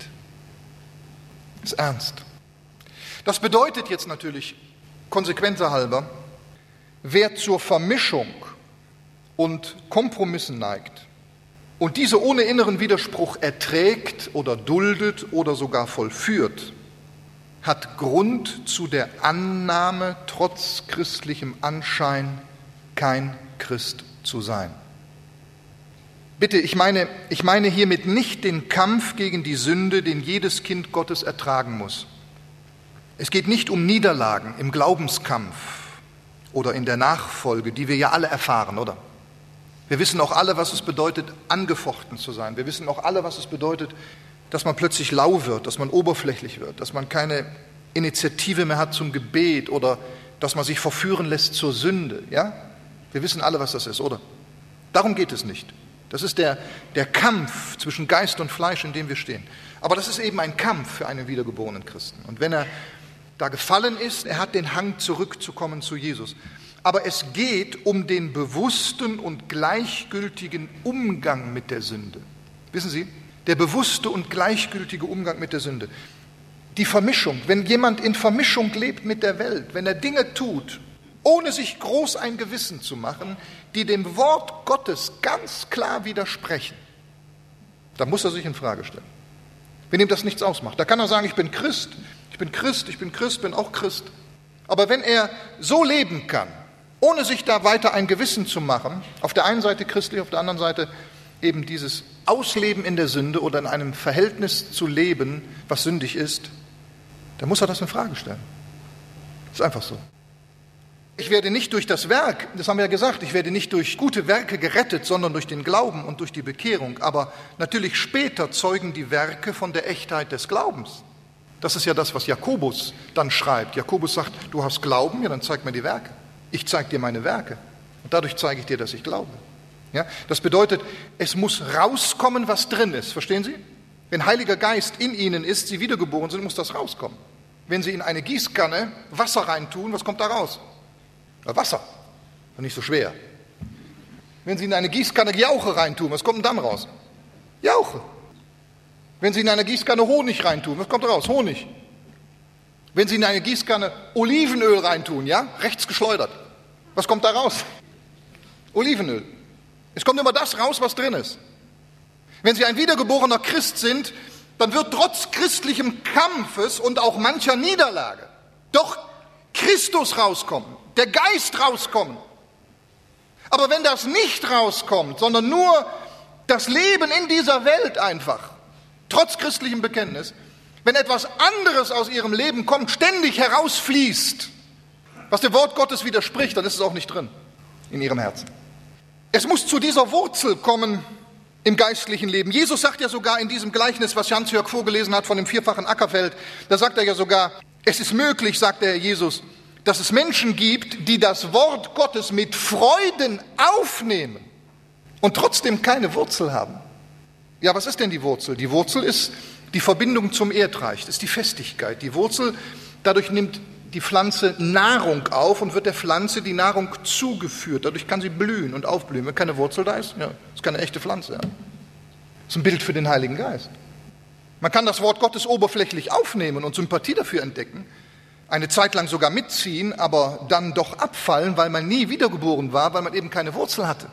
Das ist ernst. Das bedeutet jetzt natürlich, konsequenzer halber, wer zur Vermischung und Kompromissen neigt und diese ohne inneren Widerspruch erträgt oder duldet oder sogar vollführt, hat Grund zu der Annahme, trotz christlichem Anschein kein Christ zu sein. Bitte, ich meine hiermit nicht den Kampf gegen die Sünde, den jedes Kind Gottes ertragen muss. Es geht nicht um Niederlagen im Glaubenskampf oder in der Nachfolge, die wir ja alle erfahren, oder? Wir wissen auch alle, was es bedeutet, angefochten zu sein. Wir wissen auch alle, was es bedeutet, dass man plötzlich lau wird, dass man oberflächlich wird, dass man keine Initiative mehr hat zum Gebet oder dass man sich verführen lässt zur Sünde. Ja? Wir wissen alle, was das ist, oder? Darum geht es nicht. Das ist der Kampf zwischen Geist und Fleisch, in dem wir stehen. Aber das ist eben ein Kampf für einen wiedergeborenen Christen. Und wenn er da gefallen ist, er hat den Hang zurückzukommen zu Jesus. Aber es geht um den bewussten und gleichgültigen Umgang mit der Sünde. Wissen Sie, der bewusste und gleichgültige Umgang mit der Sünde. Die Vermischung, wenn jemand in Vermischung lebt mit der Welt, wenn er Dinge tut, ohne sich groß ein Gewissen zu machen, die dem Wort Gottes ganz klar widersprechen, dann muss er sich in Frage stellen. Wenn ihm das nichts ausmacht, da kann er sagen, ich bin Christ, bin auch Christ. Aber wenn er so leben kann, ohne sich da weiter ein Gewissen zu machen, auf der einen Seite christlich, auf der anderen Seite eben dieses Ausleben in der Sünde oder in einem Verhältnis zu leben, was sündig ist, dann muss er das in Frage stellen. Das ist einfach so. Ich werde nicht durch das Werk, das haben wir ja gesagt, ich werde nicht durch gute Werke gerettet, sondern durch den Glauben und durch die Bekehrung. Aber natürlich später zeugen die Werke von der Echtheit des Glaubens. Das ist ja das, was Jakobus dann schreibt. Jakobus sagt, du hast Glauben, ja, dann zeig mir die Werke. Ich zeige dir meine Werke und dadurch zeige ich dir, dass ich glaube. Ja, das bedeutet, es muss rauskommen, was drin ist. Verstehen Sie? Wenn Heiliger Geist in Ihnen ist, Sie wiedergeboren sind, muss das rauskommen. Wenn Sie in eine Gießkanne Wasser reintun, was kommt da raus? Wasser, nicht so schwer. Wenn Sie in eine Gießkanne Jauche reintun, was kommt denn dann raus? Jauche. Wenn Sie in eine Gießkanne Honig reintun, was kommt raus? Honig. Wenn Sie in eine Gießkanne Olivenöl reintun, ja, rechts geschleudert, was kommt da raus? Olivenöl. Es kommt immer das raus, was drin ist. Wenn Sie ein wiedergeborener Christ sind, dann wird trotz christlichem Kampfes und auch mancher Niederlage doch Christus rauskommen, der Geist rauskommen. Aber wenn das nicht rauskommt, sondern nur das Leben in dieser Welt einfach, trotz christlichem Bekenntnis, wenn etwas anderes aus ihrem Leben kommt, ständig herausfließt, was dem Wort Gottes widerspricht, dann ist es auch nicht drin in ihrem Herzen. Es muss zu dieser Wurzel kommen im geistlichen Leben. Jesus sagt ja sogar in diesem Gleichnis, was Hans-Jörg vorgelesen hat von dem vierfachen Ackerfeld, da sagt er ja sogar, es ist möglich, sagt der Herr Jesus, dass es Menschen gibt, die das Wort Gottes mit Freuden aufnehmen und trotzdem keine Wurzel haben. Ja, was ist denn die Wurzel? Die Wurzel ist die Verbindung zum Erdreich, das ist die Festigkeit. Die Wurzel, dadurch nimmt die Pflanze Nahrung auf und wird der Pflanze die Nahrung zugeführt. Dadurch kann sie blühen und aufblühen. Wenn keine Wurzel da ist, ja, ist keine echte Pflanze. Ja. Das ist ein Bild für den Heiligen Geist. Man kann das Wort Gottes oberflächlich aufnehmen und Sympathie dafür entdecken, eine Zeit lang sogar mitziehen, aber dann doch abfallen, weil man nie wiedergeboren war, weil man eben keine Wurzel hatte.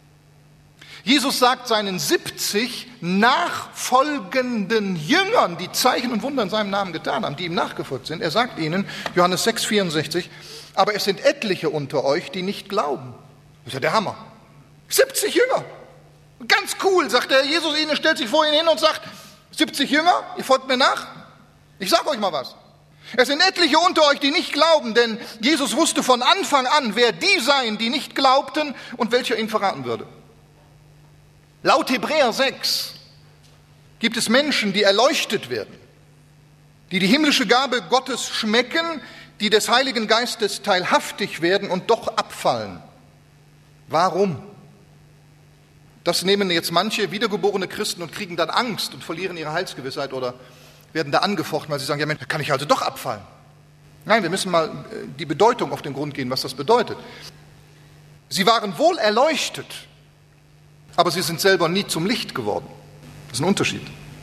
Jesus sagt seinen 70 nachfolgenden Jüngern, die Zeichen und Wunder in seinem Namen getan haben, die ihm nachgefolgt sind, er sagt ihnen, Johannes 6,64, aber es sind etliche unter euch, die nicht glauben. Das ist ja der Hammer. 70 Jünger. Ganz cool, sagt der Jesus ihnen, stellt sich vor ihnen hin und sagt, 70 Jünger, ihr folgt mir nach? Ich sag euch mal was. Es sind etliche unter euch, die nicht glauben, denn Jesus wusste von Anfang an, wer die seien, die nicht glaubten und welcher ihn verraten würde. Laut Hebräer 6 gibt es Menschen, die erleuchtet werden, die die himmlische Gabe Gottes schmecken, die des Heiligen Geistes teilhaftig werden und doch abfallen. Warum? Das nehmen jetzt manche wiedergeborene Christen und kriegen dann Angst und verlieren ihre Heilsgewissheit oder werden da angefochten, weil sie sagen, ja Mensch, da kann ich also doch abfallen. Nein, wir müssen mal die Bedeutung auf den Grund gehen, was das bedeutet. Sie waren wohl erleuchtet, aber sie sind selber nie zum Licht geworden. Das ist ein Unterschied.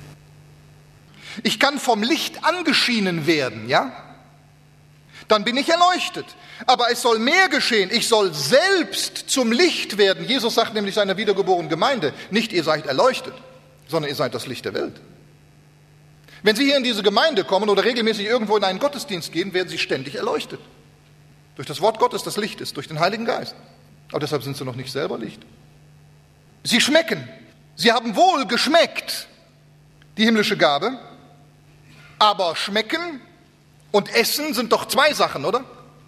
Ich kann vom Licht angeschienen werden, ja? Dann bin ich erleuchtet. Aber es soll mehr geschehen. Ich soll selbst zum Licht werden. Jesus sagt nämlich seiner wiedergeborenen Gemeinde, nicht ihr seid erleuchtet, sondern ihr seid das Licht der Welt. Wenn Sie hier in diese Gemeinde kommen oder regelmäßig irgendwo in einen Gottesdienst gehen, werden Sie ständig erleuchtet. Durch das Wort Gottes, das Licht ist, durch den Heiligen Geist. Aber deshalb sind Sie noch nicht selber Licht. Sie schmecken. Sie haben wohl geschmeckt, die himmlische Gabe, aber schmecken Und Essen sind doch zwei Sachen, oder?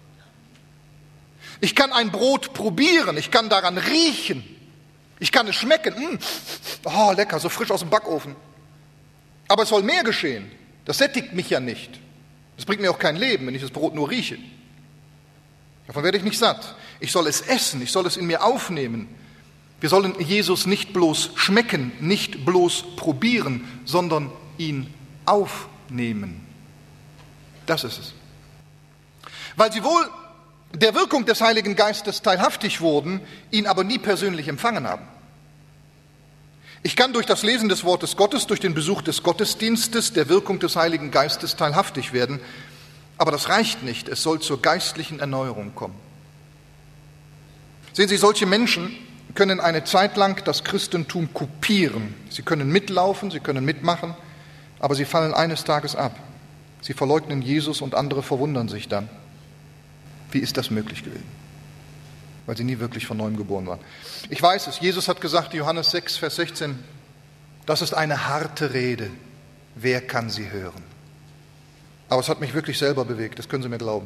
Ich kann ein Brot probieren, ich kann daran riechen, ich kann es schmecken. Oh, lecker, so frisch aus dem Backofen. Aber es soll mehr geschehen. Das sättigt mich ja nicht. Das bringt mir auch kein Leben, wenn ich das Brot nur rieche. Davon werde ich nicht satt. Ich soll es essen, ich soll es in mir aufnehmen. Wir sollen Jesus nicht bloß schmecken, nicht bloß probieren, sondern ihn aufnehmen. Das ist es. Weil sie wohl der Wirkung des Heiligen Geistes teilhaftig wurden, ihn aber nie persönlich empfangen haben. Ich kann durch das Lesen des Wortes Gottes, durch den Besuch des Gottesdienstes der Wirkung des Heiligen Geistes teilhaftig werden, aber das reicht nicht, es soll zur geistlichen Erneuerung kommen. Sehen Sie, solche Menschen können eine Zeit lang das Christentum kopieren. Sie können mitlaufen, sie können mitmachen, aber sie fallen eines Tages ab. Sie verleugnen Jesus und andere verwundern sich dann. Wie ist das möglich gewesen? Weil sie nie wirklich von neuem geboren waren. Ich weiß es, Jesus hat gesagt, Johannes 6, Vers 16, das ist eine harte Rede, wer kann sie hören? Aber es hat mich wirklich selber bewegt, das können Sie mir glauben.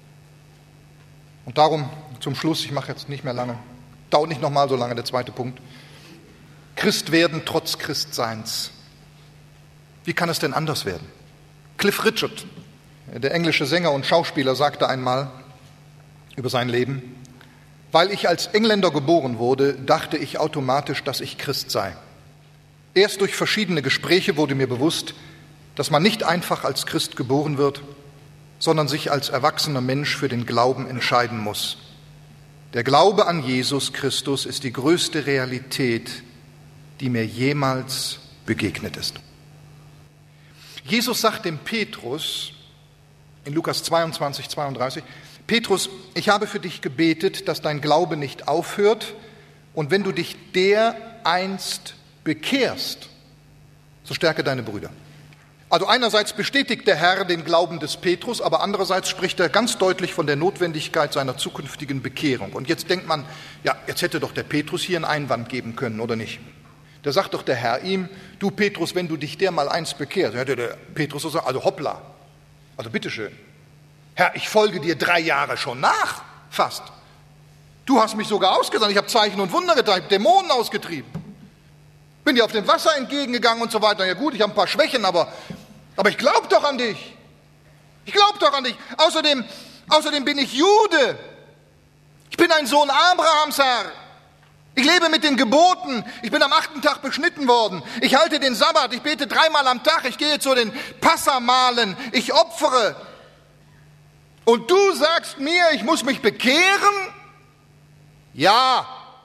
Und darum zum Schluss, ich mache jetzt nicht mehr lange, dauert nicht nochmal so lange, der zweite Punkt. Christ werden trotz Christseins. Wie kann es denn anders werden? Cliff Richard, der englische Sänger und Schauspieler, sagte einmal über sein Leben, weil ich als Engländer geboren wurde, dachte ich automatisch, dass ich Christ sei. Erst durch verschiedene Gespräche wurde mir bewusst, dass man nicht einfach als Christ geboren wird, sondern sich als erwachsener Mensch für den Glauben entscheiden muss. Der Glaube an Jesus Christus ist die größte Realität, die mir jemals begegnet ist. Jesus sagt dem Petrus in Lukas 22, 32, Petrus, ich habe für dich gebetet, dass dein Glaube nicht aufhört und wenn du dich dereinst bekehrst, so stärke deine Brüder. Also einerseits bestätigt der Herr den Glauben des Petrus, aber andererseits spricht er ganz deutlich von der Notwendigkeit seiner zukünftigen Bekehrung. Und jetzt denkt man, ja, jetzt hätte doch der Petrus hier einen Einwand geben können, oder nicht? Da sagt doch der Herr ihm, du Petrus, wenn du dich dermaleinst bekehrst, hätte der Petrus so sagen, also hoppla, also bitteschön. Herr, ich folge dir 3 Jahre schon nach, fast. Du hast mich sogar ausgesandt, ich habe Zeichen und Wunder getan, Dämonen ausgetrieben. Bin dir auf dem Wasser entgegengegangen und so weiter. Ja gut, ich habe ein paar Schwächen, aber ich glaube doch an dich. Ich glaube doch an dich. Außerdem bin ich Jude. Ich bin ein Sohn Abrahams, Herr. Ich lebe mit den Geboten. Ich bin am 8. Tag beschnitten worden. Ich halte den Sabbat. Ich bete 3-mal am Tag. Ich gehe zu den Passamalen. Ich opfere. Und du sagst mir, ich muss mich bekehren? Ja.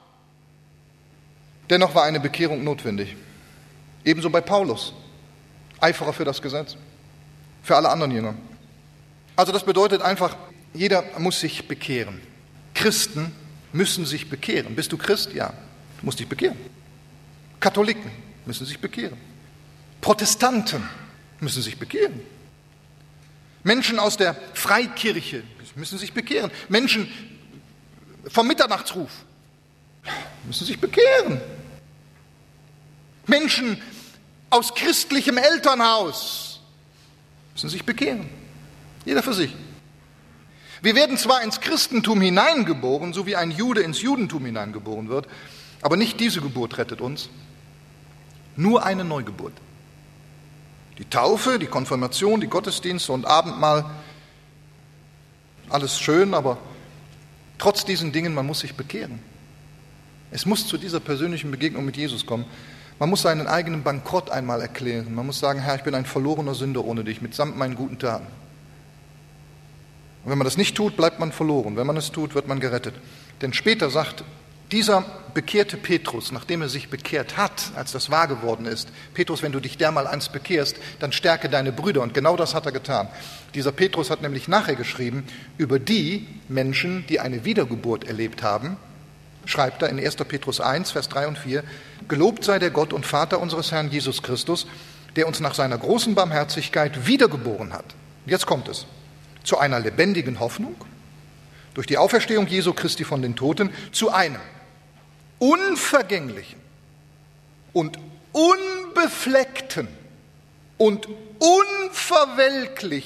Dennoch war eine Bekehrung notwendig. Ebenso bei Paulus. Eiferer für das Gesetz. Für alle anderen Jünger. Also das bedeutet einfach, jeder muss sich bekehren. Christen müssen sich bekehren. Bist du Christ? Ja. Du musst dich bekehren. Katholiken müssen sich bekehren. Protestanten müssen sich bekehren. Menschen aus der Freikirche müssen sich bekehren. Menschen vom Mitternachtsruf müssen sich bekehren. Menschen aus christlichem Elternhaus müssen sich bekehren. Jeder für sich. Wir werden zwar ins Christentum hineingeboren, so wie ein Jude ins Judentum hineingeboren wird, aber nicht diese Geburt rettet uns, nur eine Neugeburt. Die Taufe, die Konfirmation, die Gottesdienste und Abendmahl, alles schön, aber trotz diesen Dingen, man muss sich bekehren. Es muss zu dieser persönlichen Begegnung mit Jesus kommen. Man muss seinen eigenen Bankrott einmal erklären. Man muss sagen, Herr, ich bin ein verlorener Sünder ohne dich, mitsamt meinen guten Taten. Und wenn man das nicht tut, bleibt man verloren. Wenn man es tut, wird man gerettet. Denn später sagt dieser bekehrte Petrus, nachdem er sich bekehrt hat, als das wahr geworden ist, Petrus, wenn du dich dermaleinst bekehrst, dann stärke deine Brüder. Und genau das hat er getan. Dieser Petrus hat nämlich nachher geschrieben, über die Menschen, die eine Wiedergeburt erlebt haben, schreibt er in 1. Petrus 1, Vers 3 und 4, gelobt sei der Gott und Vater unseres Herrn Jesus Christus, der uns nach seiner großen Barmherzigkeit wiedergeboren hat. Und jetzt kommt es. Zu einer lebendigen Hoffnung, durch die Auferstehung Jesu Christi von den Toten, zu einem unvergänglichen und unbefleckten und unverwelklichen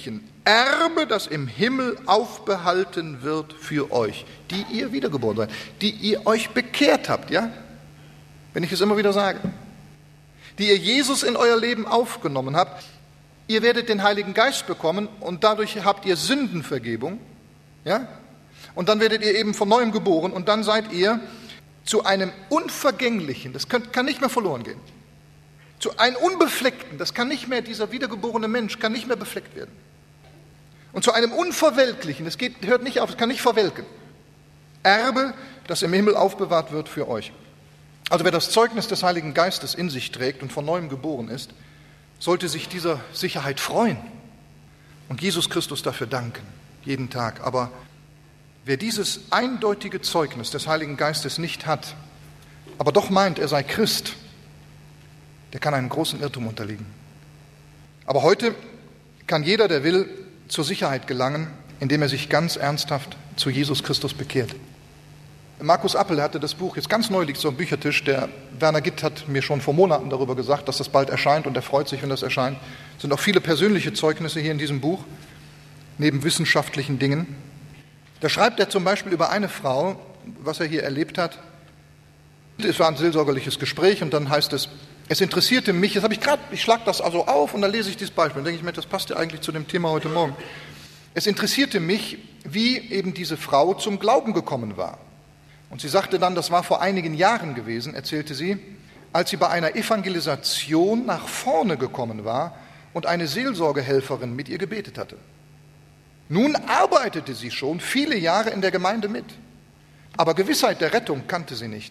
Erbe, das im Himmel aufbehalten wird für euch, die ihr wiedergeboren seid, die ihr euch bekehrt habt, ja? Wenn ich es immer wieder sage. Die ihr Jesus in euer Leben aufgenommen habt. Ihr werdet den Heiligen Geist bekommen und dadurch habt ihr Sündenvergebung, ja? Und dann werdet ihr eben von Neuem geboren und dann seid ihr zu einem Unvergänglichen, das kann nicht mehr verloren gehen, zu einem Unbefleckten, das kann nicht mehr, dieser wiedergeborene Mensch kann nicht mehr befleckt werden. Und zu einem Unverwelklichen, das hört nicht auf, es kann nicht verwelken. Erbe, das im Himmel aufbewahrt wird für euch. Also wer das Zeugnis des Heiligen Geistes in sich trägt und von Neuem geboren ist, sollte sich dieser Sicherheit freuen und Jesus Christus dafür danken, jeden Tag. Aber wer dieses eindeutige Zeugnis des Heiligen Geistes nicht hat, aber doch meint, er sei Christ, der kann einem großen Irrtum unterliegen. Aber heute kann jeder, der will, zur Sicherheit gelangen, indem er sich ganz ernsthaft zu Jesus Christus bekehrt. Markus Appel hatte das Buch, jetzt ganz neu liegt so am Büchertisch, der Werner Gitt hat mir schon vor Monaten darüber gesagt, dass das bald erscheint und er freut sich, wenn das erscheint. Es sind auch viele persönliche Zeugnisse hier in diesem Buch, neben wissenschaftlichen Dingen. Da schreibt er zum Beispiel über eine Frau, was er hier erlebt hat. Es war ein seelsorgerliches Gespräch und dann heißt es, es interessierte mich, jetzt habe ich schlage das also auf und dann lese ich dieses Beispiel und denke ich mir, das passt ja eigentlich zu dem Thema heute Morgen. Es interessierte mich, wie eben diese Frau zum Glauben gekommen war. Und sie sagte dann, das war vor einigen Jahren gewesen, erzählte sie, als sie bei einer Evangelisation nach vorne gekommen war und eine Seelsorgehelferin mit ihr gebetet hatte. Nun arbeitete sie schon viele Jahre in der Gemeinde mit, aber Gewissheit der Rettung kannte sie nicht.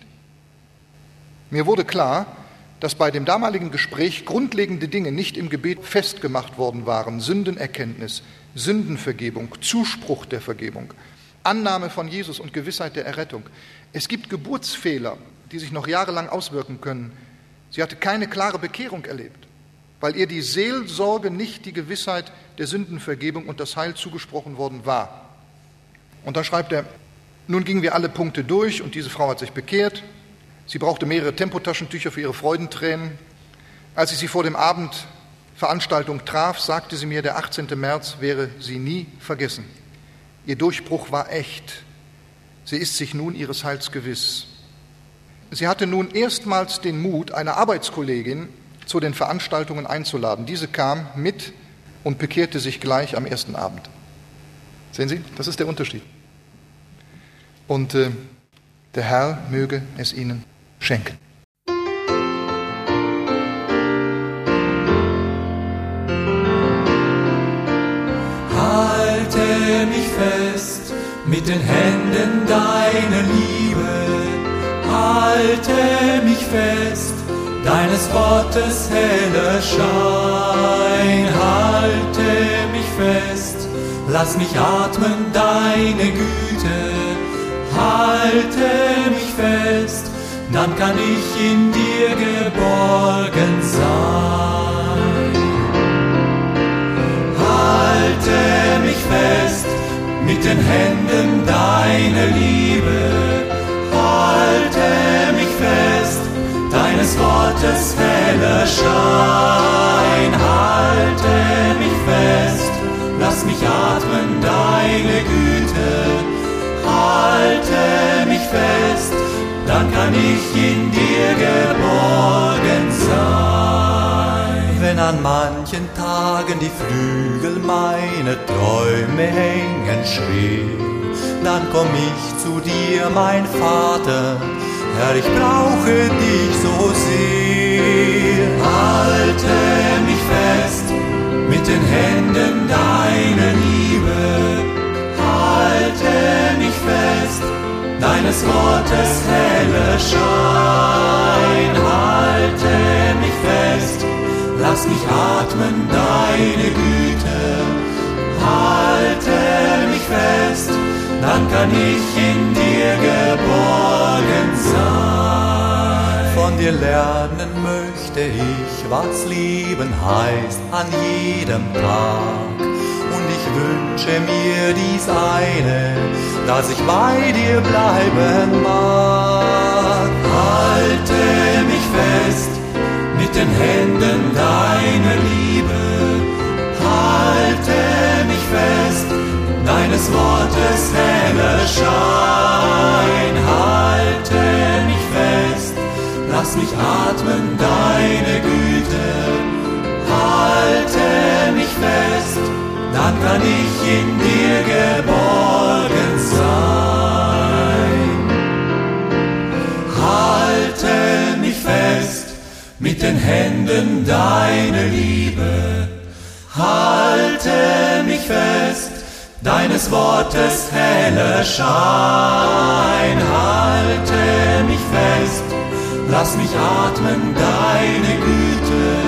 Mir wurde klar, dass bei dem damaligen Gespräch grundlegende Dinge nicht im Gebet festgemacht worden waren. Sündenerkenntnis, Sündenvergebung, Zuspruch der Vergebung, Annahme von Jesus und Gewissheit der Errettung. Es gibt Geburtsfehler, die sich noch jahrelang auswirken können. Sie hatte keine klare Bekehrung erlebt, weil ihr die Seelsorge nicht die Gewissheit der Sündenvergebung und das Heil zugesprochen worden war. Und dann schreibt er, nun gingen wir alle Punkte durch und diese Frau hat sich bekehrt. Sie brauchte mehrere Tempotaschentücher für ihre Freudentränen. Als ich sie vor dem Abendveranstaltung traf, sagte sie mir, der 18. März wäre sie nie vergessen. Ihr Durchbruch war echt. Sie ist sich nun ihres Heils gewiss. Sie hatte nun erstmals den Mut, eine Arbeitskollegin zu den Veranstaltungen einzuladen. Diese kam mit und bekehrte sich gleich am ersten Abend. Sehen Sie, das ist der Unterschied. Und der Herr möge es Ihnen schenken. Halte mich fest mit den Händen deiner Liebe. Halte mich fest, deines Wortes heller Schein. Halte mich fest, lass mich atmen deine Güte. Halte mich fest, dann kann ich in dir geborgen sein. Halte mich fest mit den Händen deiner Liebe. Halte mich fest, deines Wortes heller Schein. Halte mich fest, lass mich atmen deine Güte. Halte mich fest, dann kann ich in dir geborgen sein. Wenn an manchen Tagen die Flügel meiner Träume hängen schwer, dann komm ich zu dir, mein Vater, Herr, ich brauche dich so sehr. Halte mich fest mit den Händen deiner Liebe. Halte mich fest, deines Wortes heller Schein. Halte mich fest, lass mich atmen deine Güte. Halte mich fest, dann kann ich in dir geborgen sein. Von dir lernen möchte ich, was Leben heißt an jedem Tag. Und ich wünsche mir dies eine, dass ich bei dir bleiben mag. Halte mich fest mit den Händen deiner Liebe. Halte mich deines Wortes heller Schein. Halte mich fest, lass mich atmen deine Güte. Halte mich fest, dann kann ich in dir geborgen sein. Halte mich fest, mit den Händen deine Liebe. Halte mich fest, deines Wortes heller Schein. Halte mich fest, lass mich atmen deine Güte.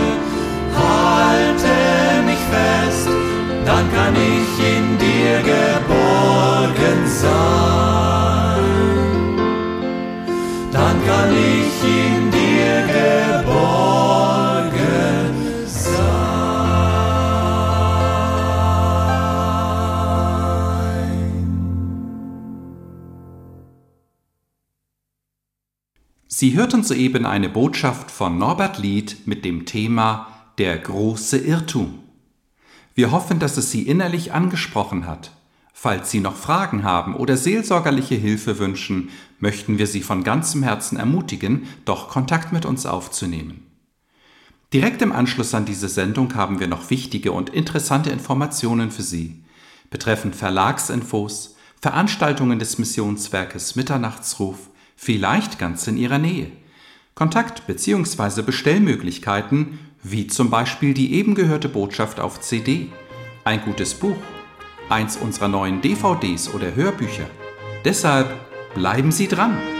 Halte mich fest, dann kann ich in dir geborgen sein. Dann kann ich in dir geborgen sein. Sie hörten soeben eine Botschaft von Norbert Lied mit dem Thema Der große Irrtum. Wir hoffen, dass es Sie innerlich angesprochen hat. Falls Sie noch Fragen haben oder seelsorgerliche Hilfe wünschen, möchten wir Sie von ganzem Herzen ermutigen, doch Kontakt mit uns aufzunehmen. Direkt im Anschluss an diese Sendung haben wir noch wichtige und interessante Informationen für Sie, betreffend Verlagsinfos, Veranstaltungen des Missionswerkes Mitternachtsruf, vielleicht ganz in Ihrer Nähe, Kontakt- bzw. Bestellmöglichkeiten, wie zum Beispiel die eben gehörte Botschaft auf CD, ein gutes Buch, eins unserer neuen DVDs oder Hörbücher. Deshalb bleiben Sie dran!